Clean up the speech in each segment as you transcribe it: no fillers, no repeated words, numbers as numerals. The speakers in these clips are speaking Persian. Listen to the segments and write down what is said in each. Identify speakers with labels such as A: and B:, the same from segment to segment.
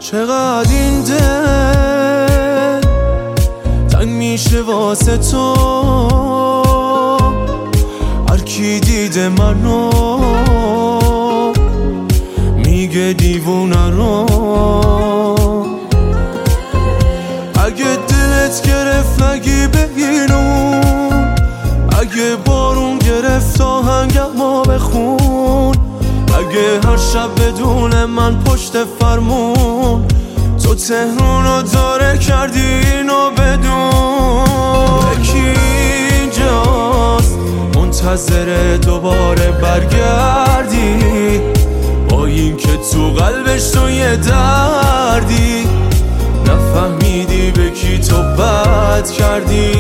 A: چقدر این دل تنگ میشه واسه تو، هر کی دیده منو میگه دیوونه رو. اگه دلت گرفت نگی بگیرون، اگه بارون گرفت آهنگمو بخون، اگه هر شب بدون من پشت فرمون تو تهرونو داره کردی اینو بدون. یکی اینجاست منتظر دوباره برگردی، با این که تو قلبش تو یه دردی، نفهمیدی به کی تو بد کردی.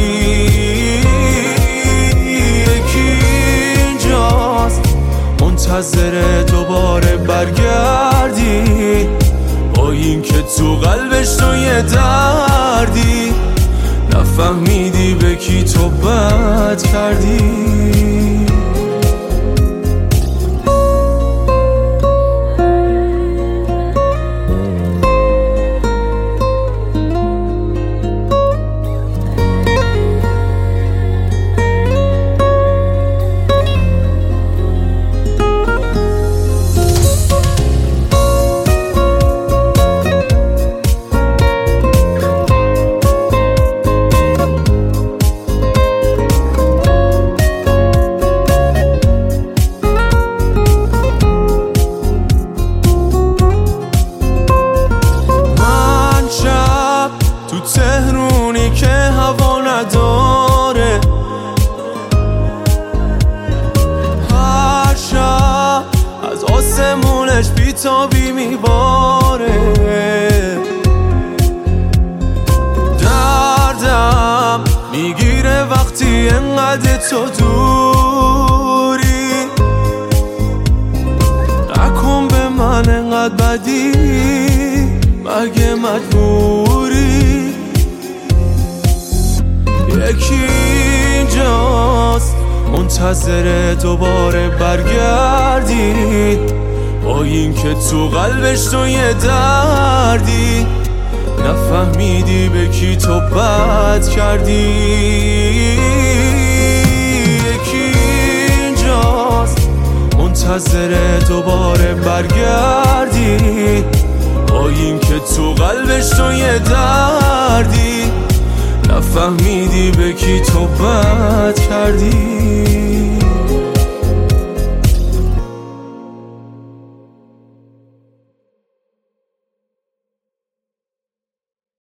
A: یکی اینجاست منتظر دوباره برگردی، با این که تو قلبش تو یه دردی، نفهمیدی به کی تو بد کردی. تهرونی که هوا نداره، هر شب از آسمونش بیتابی میباره. دردم میگیره وقتی انقدر تو دوری، نکن به من انقدر بدی مگه مجبوری. یکی اینجاست منتظر دوباره برگردی، با این که تو قلبش تو یه دردی، نفهمیدی به کی تو بد کردی. یکی اینجاست منتظر دوباره برگردی، با این که تو قلبش تو یه دردی، نفهمیدی به کی تو بد کردی.